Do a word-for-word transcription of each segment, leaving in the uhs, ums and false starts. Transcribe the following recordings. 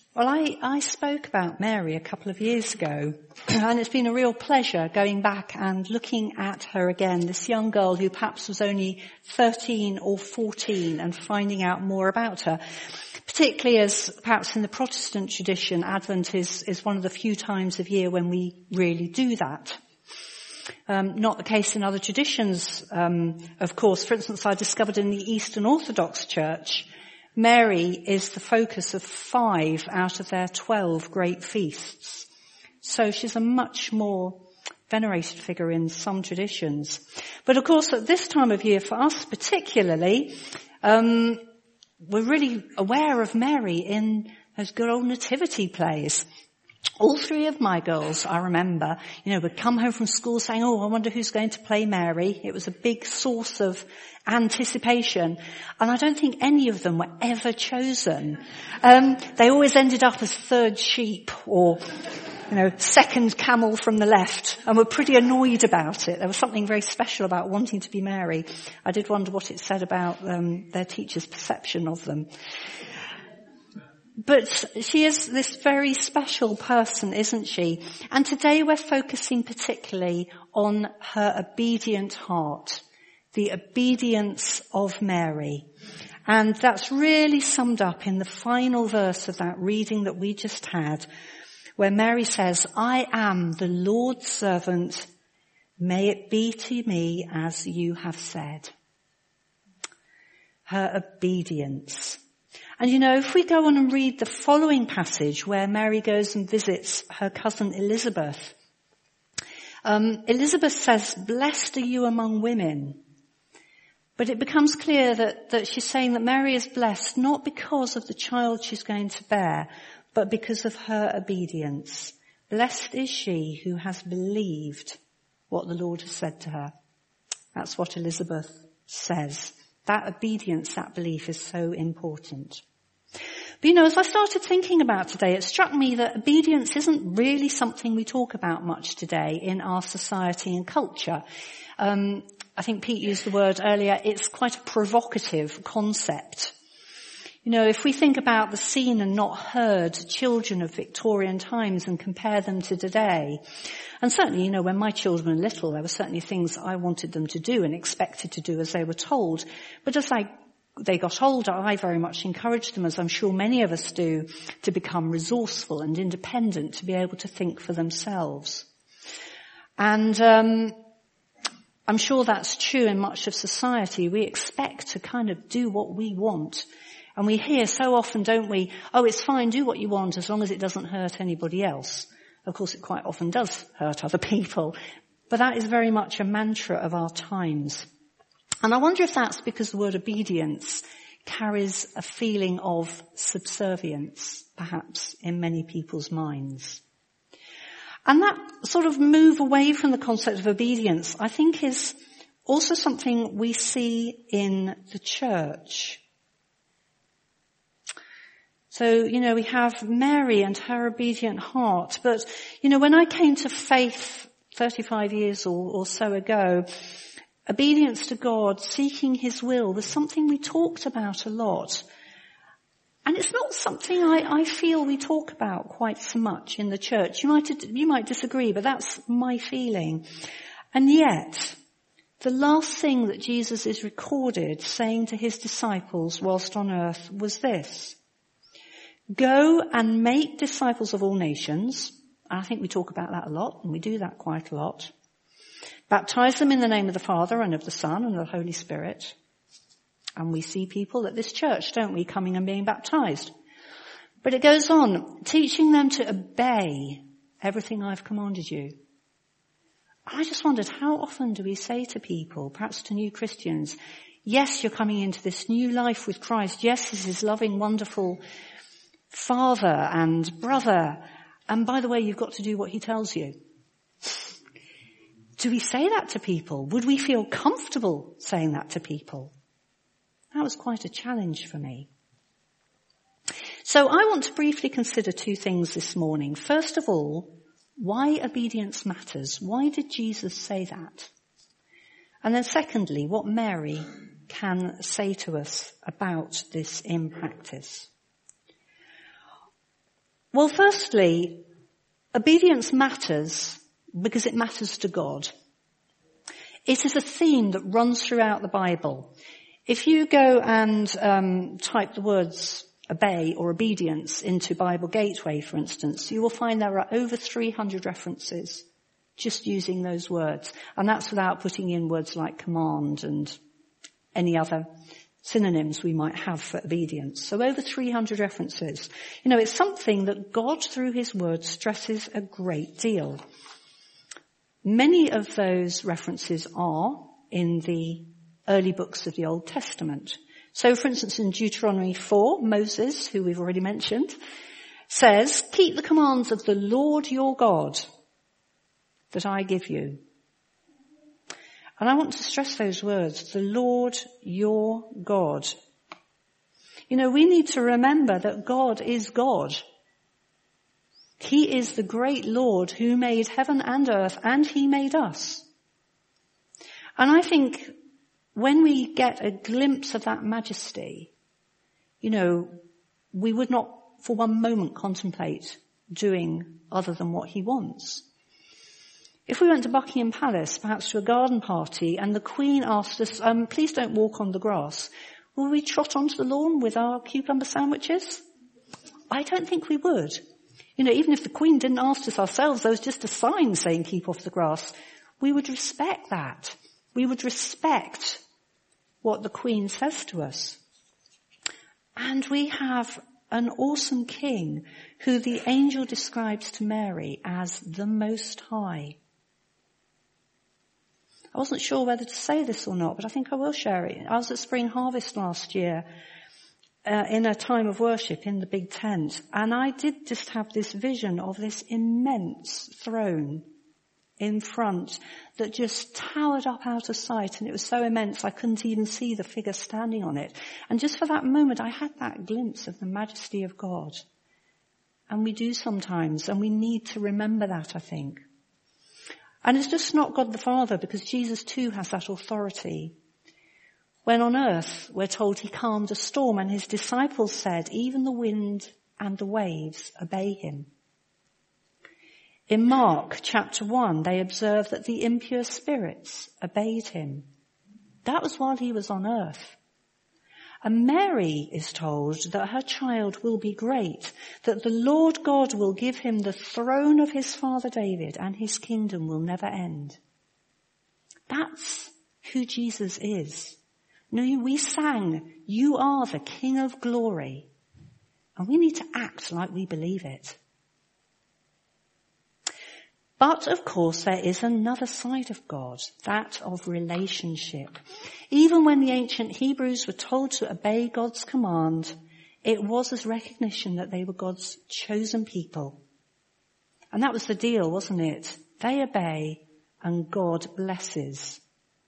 Well, I, I spoke about Mary a couple of years ago, and it's been a real pleasure going back and looking at her again, this young girl who perhaps was only thirteen or fourteen, and finding out more about her. Particularly as perhaps in the Protestant tradition, Advent is, is one of the few times of year when we really do that. Um, not the case in other traditions, um, of course. For instance, I discovered in the Eastern Orthodox Church, Mary is the focus of five out of their twelve great feasts. So she's a much more venerated figure in some traditions. But of course, at this time of year, for us particularly, um, we're really aware of Mary in those good old nativity plays. All three of my girls, I remember, you know, would come home from school saying, oh, I wonder who's going to play Mary. It was a big source of anticipation. And I don't think any of them were ever chosen. Um, they always ended up as third sheep or, you know, second camel from the left, and were pretty annoyed about it. There was something very special about wanting to be Mary. I did wonder what it said about um, their teacher's perception of them. But she is this very special person, isn't she? And today we're focusing particularly on her obedient heart, the obedience of Mary. And that's really summed up in the final verse of that reading that we just had, where Mary says, I am the Lord's servant. May it be to me as you have said. Her obedience. And you know, if we go on and read the following passage where Mary goes and visits her cousin Elizabeth, um, Elizabeth says, blessed are you among women. But it becomes clear that, that she's saying that Mary is blessed not because of the child she's going to bear, but because of her obedience. Blessed is she who has believed what the Lord has said to her. That's what Elizabeth says. That obedience, that belief is so important. But you know, as I started thinking about today, it struck me that obedience isn't really something we talk about much today in our society and culture. Um, I think Pete used the word earlier, it's quite a provocative concept. You know, if we think about the seen and not heard children of Victorian times and compare them to today, and certainly, you know, when my children were little, there were certainly things I wanted them to do and expected to do as they were told. But as I, they got older, I very much encouraged them, as I'm sure many of us do, to become resourceful and independent, to be able to think for themselves. And um I'm sure that's true in much of society. We expect to kind of do what we want. And we hear so often, don't we, oh, it's fine, do what you want as long as it doesn't hurt anybody else. Of course, it quite often does hurt other people. But that is very much a mantra of our times. And I wonder if that's because the word obedience carries a feeling of subservience, perhaps, in many people's minds. And that sort of move away from the concept of obedience, I think, is also something we see in the church. So, you know, we have Mary and her obedient heart. But, you know, when I came to faith thirty-five years or, or so ago, obedience to God, seeking his will, was something we talked about a lot. And it's not something I, I feel we talk about quite so much in the church. You might, you might disagree, but that's my feeling. And yet, the last thing that Jesus is recorded saying to his disciples whilst on earth was this: go and make disciples of all nations. I think we talk about that a lot, and we do that quite a lot. Baptize them in the name of the Father and of the Son and of the Holy Spirit. And we see people at this church, don't we, coming and being baptized. But it goes on, teaching them to obey everything I've commanded you. I just wondered, how often do we say to people, perhaps to new Christians, yes, you're coming into this new life with Christ. Yes, this is loving, wonderful Father and brother. And by the way, you've got to do what he tells you. Do we say that to people? Would we feel comfortable saying that to people? That was quite a challenge for me. So I want to briefly consider two things this morning. First of all, why obedience matters. Why did Jesus say that? And then secondly, what Mary can say to us about this in practice. Well, firstly, obedience matters because it matters to God. It is a theme that runs throughout the Bible. If you go and um, type the words obey or obedience into Bible Gateway, for instance, you will find there are over three hundred references just using those words. And that's without putting in words like command and any other synonyms we might have for obedience. So over three hundred references. You know, it's something that God through his word stresses a great deal. Many of those references are in the early books of the Old Testament. So for instance in Deuteronomy four, Moses, who we've already mentioned, says, keep the commands of the Lord your God that I give you. And I want to stress those words, the Lord your God. You know, we need to remember that God is God. He is the great Lord who made heaven and earth, and he made us. And I think when we get a glimpse of that majesty, you know, we would not for one moment contemplate doing other than what he wants. If we went to Buckingham Palace, perhaps to a garden party, and the Queen asked us, um, please don't walk on the grass, will we trot onto the lawn with our cucumber sandwiches? I don't think we would. You know, even if the Queen didn't ask us ourselves, there was just a sign saying keep off the grass, we would respect that. We would respect what the Queen says to us. And we have an awesome King who the angel describes to Mary as the Most High. I wasn't sure whether to say this or not, but I think I will share it. I was at Spring Harvest last year uh, in a time of worship in the big tent, and I did just have this vision of this immense throne in front that just towered up out of sight, and it was so immense I couldn't even see the figure standing on it. And just for that moment I had that glimpse of the majesty of God. And we do sometimes, and we need to remember that, I think. And it's just not God the Father, because Jesus too has that authority. When on earth we're told he calmed a storm, and his disciples said, even the wind and the waves obey him. In Mark chapter one, they observed that the impure spirits obeyed him. That was while he was on earth. And Mary is told that her child will be great, that the Lord God will give him the throne of his father David, and his kingdom will never end. That's who Jesus is. No, we sang, you are the King of glory. And we need to act like we believe it. But, of course, there is another side of God, that of relationship. Even when the ancient Hebrews were told to obey God's command, it was as recognition that they were God's chosen people. And that was the deal, wasn't it? They obey and God blesses.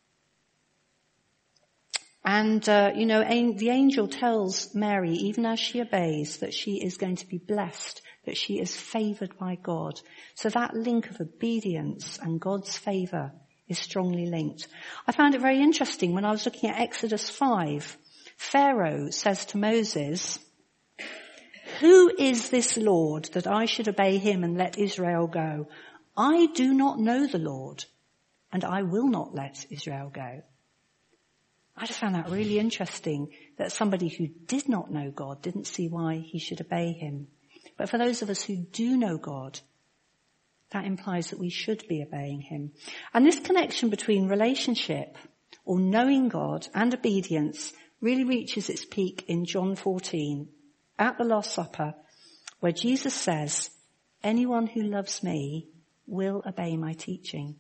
And, uh, you know, the angel tells Mary, even as she obeys, that she is going to be blessed, that she is favoured by God. So that link of obedience and God's favour is strongly linked. I found it very interesting when I was looking at Exodus five. Pharaoh says to Moses, who is this Lord that I should obey him and let Israel go? I do not know the Lord, and I will not let Israel go. I just found that really interesting, that somebody who did not know God didn't see why he should obey him. But for those of us who do know God, that implies that we should be obeying him. And this connection between relationship, or knowing God, and obedience really reaches its peak in John fourteen, at the Last Supper, where Jesus says, anyone who loves me will obey my teaching.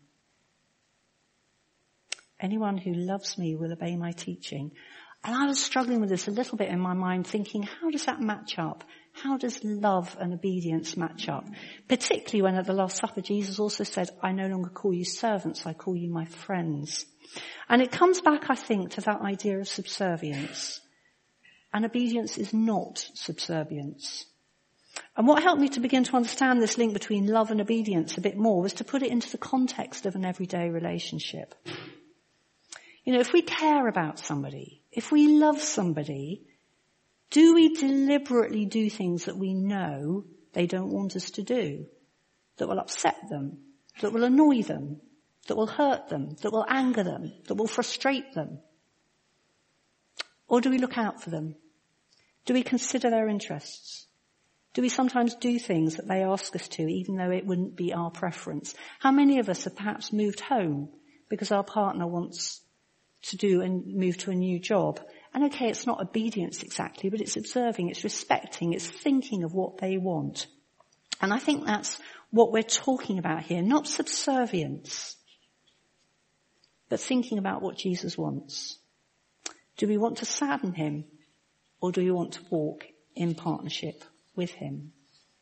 Anyone who loves me will obey my teaching. And I was struggling with this a little bit in my mind, thinking, how does that match up? How does love and obedience match up? Particularly when at the Last Supper, Jesus also said, I no longer call you servants, I call you my friends. And it comes back, I think, to that idea of subservience. And obedience is not subservience. And what helped me to begin to understand this link between love and obedience a bit more was to put it into the context of an everyday relationship. You know, if we care about somebody, if we love somebody, Do we deliberately do things that we know they don't want us to do, that will upset them, that will annoy them, that will hurt them, that will anger them, that will frustrate them? Or do we look out for them? Do we consider their interests? Do we sometimes do things that they ask us to, even though it wouldn't be our preference? How many of us have perhaps moved home because our partner wants to do and move to a new job? And okay, it's not obedience exactly, but it's observing, it's respecting, it's thinking of what they want. And I think that's what we're talking about here, not subservience, but thinking about what Jesus wants. Do we want to sadden him, or do we want to walk in partnership with him?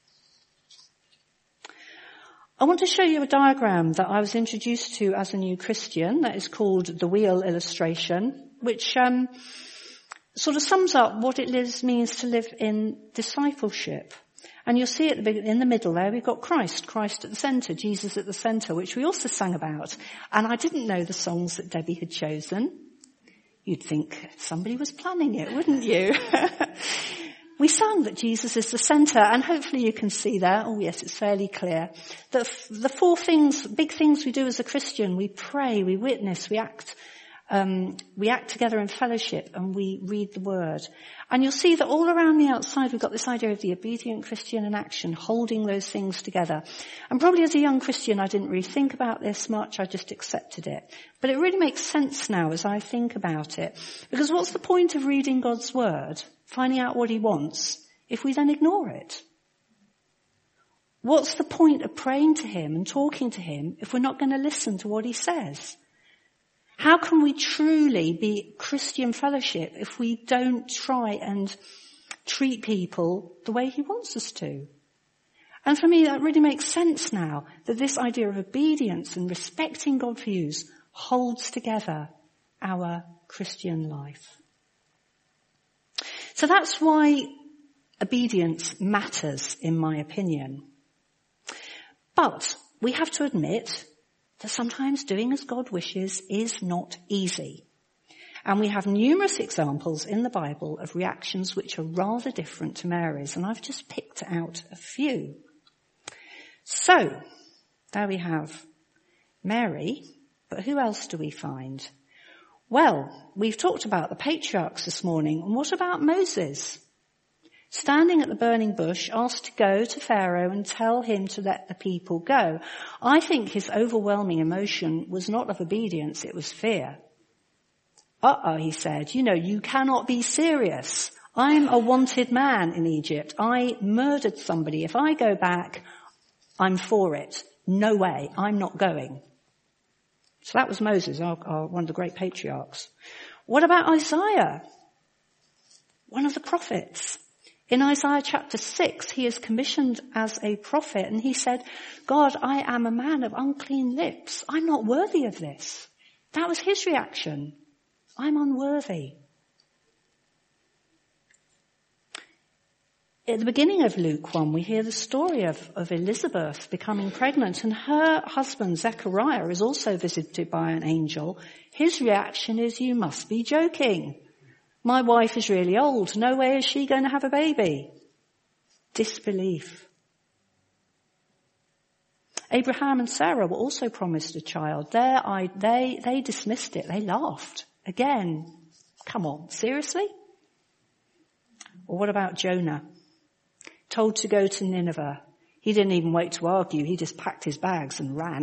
I want to show you a diagram that I was introduced to as a new Christian that is called the wheel illustration, which um, sort of sums up what it is, means to live in discipleship. And you'll see at the, in the middle there, we've got Christ, Christ at the centre, Jesus at the centre, which we also sang about. And I didn't know the songs that Debbie had chosen. You'd think somebody was planning it, wouldn't you? We sang that Jesus is the centre, and hopefully you can see there, oh yes, it's fairly clear, that f- the four things, big things we do as a Christian: we pray, we witness, we act, um, we act together in fellowship, and we read the Word. And you'll see that all around the outside we've got this idea of the obedient Christian in action, holding those things together. And probably as a young Christian I didn't really think about this much, I just accepted it. But it really makes sense now as I think about it. Because what's the point of reading God's Word, finding out what he wants, if we then ignore it? What's the point of praying to him and talking to him if we're not going to listen to what he says? How can we truly be Christian fellowship if we don't try and treat people the way he wants us to? And for me, that really makes sense now, that this idea of obedience and respecting God's views holds together our Christian life. So that's why obedience matters, in my opinion. But we have to admit that sometimes doing as God wishes is not easy. And we have numerous examples in the Bible of reactions which are rather different to Mary's, and I've just picked out a few. So, there we have Mary, but who else do we find? Well, we've talked about the patriarchs this morning, and what about Moses? Standing at the burning bush, asked to go to Pharaoh and tell him to let the people go. I think his overwhelming emotion was not of obedience, it was fear. Uh-oh, he said, you know, you cannot be serious. I'm a wanted man in Egypt. I murdered somebody. If I go back, I'm for it. No way, I'm not going. So that was Moses, our, our, one of the great patriarchs. What about Isaiah? One of the prophets. In Isaiah chapter six, he is commissioned as a prophet, and he said, God, I am a man of unclean lips. I'm not worthy of this. That was his reaction. I'm unworthy. At the beginning of Luke one, we hear the story of, of Elizabeth becoming pregnant, and her husband Zechariah is also visited by an angel. His reaction is, you must be joking. My wife is really old. No way is she going to have a baby. Disbelief. Abraham and Sarah were also promised a child. There, I, they, they dismissed it. They laughed. Again, come on, seriously? Or what about Jonah? Told to go to Nineveh. He didn't even wait to argue. He just packed his bags and ran.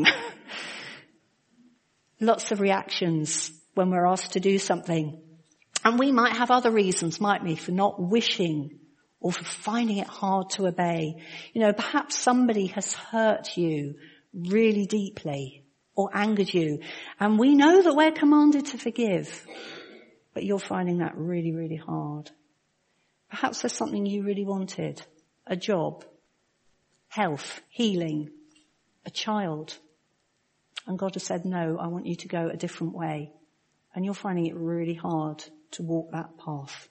Lots of reactions when we're asked to do something. And we might have other reasons, might we, for not wishing or for finding it hard to obey. You know, perhaps somebody has hurt you really deeply or angered you. And we know that we're commanded to forgive, but you're finding that really, really hard. Perhaps there's something you really wanted. A job, health, healing, a child. And God has said, no, I want you to go a different way. And you're finding it really hard to walk that path.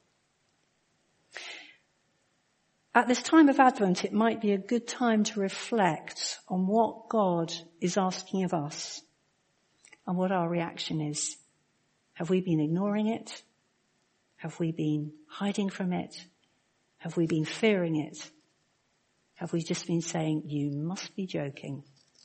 At this time of Advent, it might be a good time to reflect on what God is asking of us and what our reaction is. Have we been ignoring it? Have we been hiding from it? Have we been fearing it? Have we just been saying, you must be joking?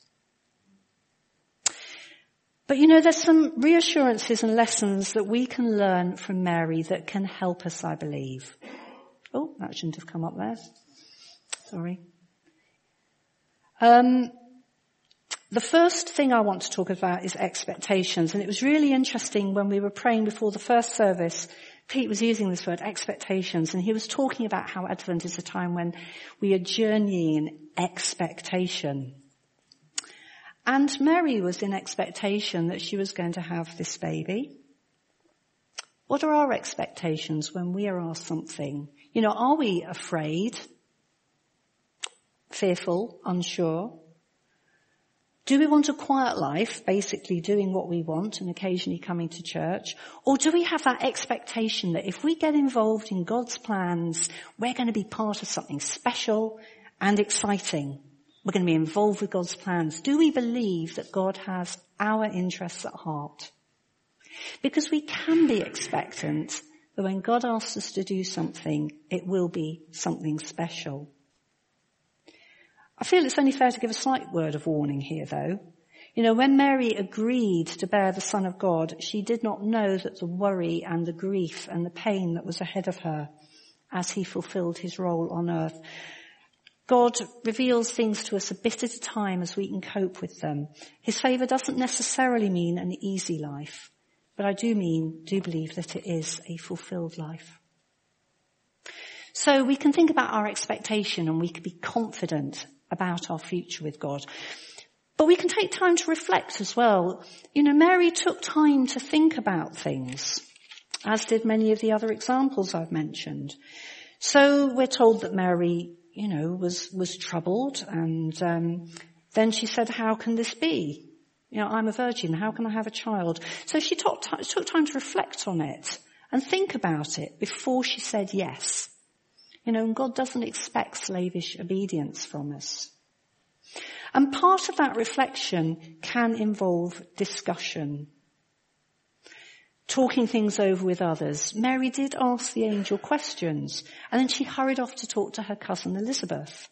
But you know, there's some reassurances and lessons that we can learn from Mary that can help us, I believe. Oh, that shouldn't have come up there. Sorry. Um, the first thing I want to talk about is expectations. And it was really interesting when we were praying before the first service, Pete was using this word, expectations, and he was talking about how Advent is a time when we are journeying in expectation. And Mary was in expectation that she was going to have this baby. What are our expectations when we are asked something? You know, are we afraid, fearful, unsure? Do we want a quiet life, basically doing what we want and occasionally coming to church? Or do we have that expectation that if we get involved in God's plans, we're going to be part of something special and exciting? We're going to be involved with God's plans. Do we believe that God has our interests at heart? Because we can be expectant that when God asks us to do something, it will be something special. I feel it's only fair to give a slight word of warning here, though. You know, when Mary agreed to bear the Son of God, she did not know that the worry and the grief and the pain that was ahead of her as he fulfilled his role on earth. God reveals things to us a bit at a time as we can cope with them. His favour doesn't necessarily mean an easy life, but I do mean, do believe that it is a fulfilled life. So we can think about our expectation and we can be confident about our future with God. But we can take time to reflect as well. You know, Mary took time to think about things, as did many of the other examples I've mentioned. So we're told that Mary, you know, was, was troubled, and um, then she said, how can this be? You know, I'm a virgin, how can I have a child? So she took, t- took time to reflect on it and think about it before she said yes. You know, and God doesn't expect slavish obedience from us. And part of that reflection can involve discussion, talking things over with others. Mary did ask the angel questions, and then she hurried off to talk to her cousin Elizabeth.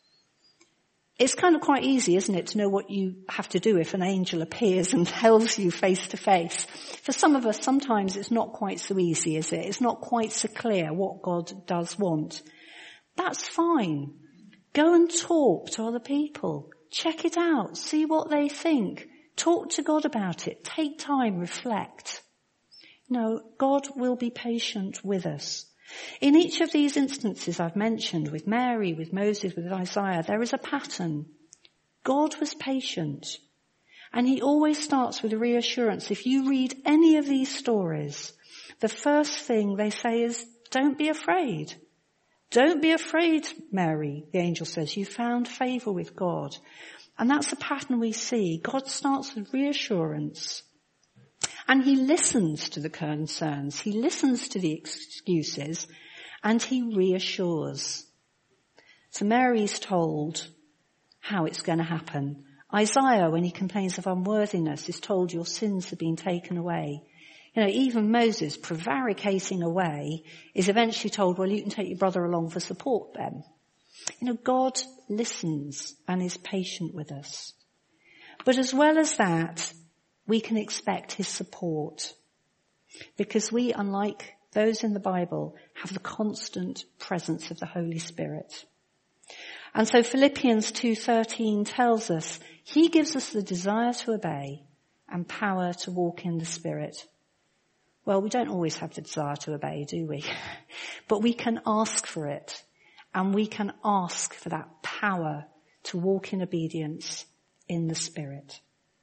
It's kind of quite easy, isn't it, to know what you have to do if an angel appears and tells you face to face. For some of us, sometimes it's not quite so easy, is it? It's not quite so clear what God does want. That's fine. Go and talk to other people. Check it out. See what they think. Talk to God about it. Take time, reflect. No, God will be patient with us. In each of these instances I've mentioned, with Mary, with Moses, with Isaiah, there is a pattern. God was patient. And he always starts with a reassurance. If you read any of these stories, the first thing they say is, don't be afraid. Don't be afraid, Mary, the angel says. You found favour with God. And that's the pattern we see. God starts with reassurance. And he listens to the concerns. He listens to the excuses. And he reassures. So Mary's told how it's going to happen. Isaiah, when he complains of unworthiness, is told your sins have been taken away. You know, even Moses, prevaricating away, is eventually told, well, you can take your brother along for support then. You know, God listens and is patient with us. But as well as that, we can expect his support. Because we, unlike those in the Bible, have the constant presence of the Holy Spirit. And so Philippians two thirteen tells us, he gives us the desire to obey and power to walk in the Spirit. Well, we don't always have the desire to obey, do we? But we can ask for it. And we can ask for that power to walk in obedience in the Spirit.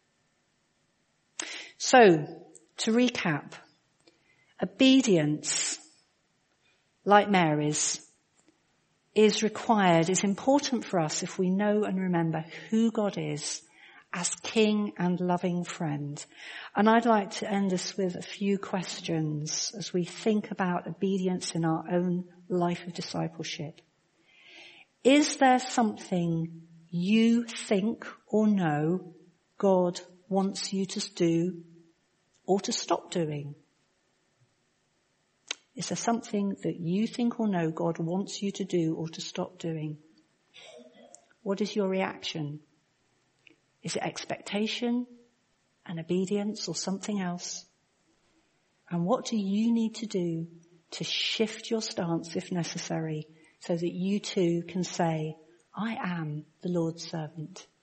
So, to recap, obedience, like Mary's, is required, is important for us if we know and remember who God is as King and loving friend. And I'd like to end us with a few questions as we think about obedience in our own life of discipleship. Is there something you think or know God wants you to do or to stop doing? Is there something that you think or know God wants you to do or to stop doing? What is your reaction? Is it expectation and obedience or something else? And what do you need to do to shift your stance if necessary so that you too can say, I am the Lord's servant?